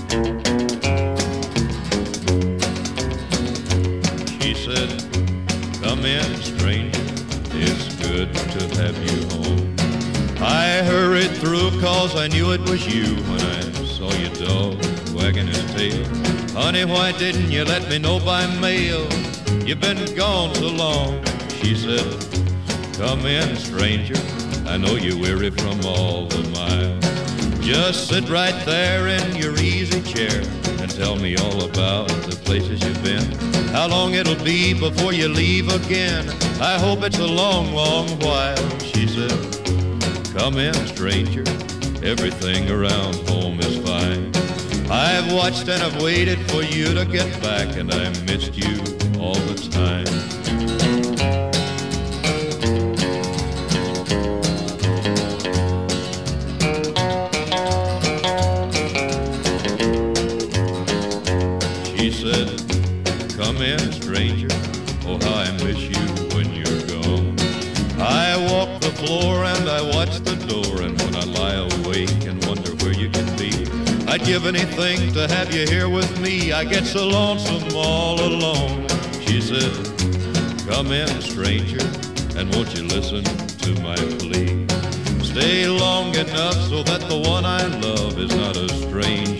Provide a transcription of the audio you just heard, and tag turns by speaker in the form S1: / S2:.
S1: She said, "Come in, stranger, it's good to have you home." I hurried through 'cause I knew it was you when I saw your dog wagging his tail. Honey, why didn't you let me know by mail? You've been gone so long. She said, "Come in, stranger, I know you're weary from all the miles. Just sit right there in your easy chair and tell me all about the places you've been. How long it'll be before you leave again. I hope it's a long, long while." She said, "Come in, stranger, everything around home is fine. I've watched and I've waited for you to get back, and I missed you all the time." She said, "Come in, stranger, oh how I miss you when you're gone. I walk the floor and I watch the door, and when I lie awake and wonder where you can be, I'd give anything to have you here with me. I get so lonesome all alone." She said, "Come in, stranger, and won't you listen to my plea? Stay long enough so that the one I love is not a stranger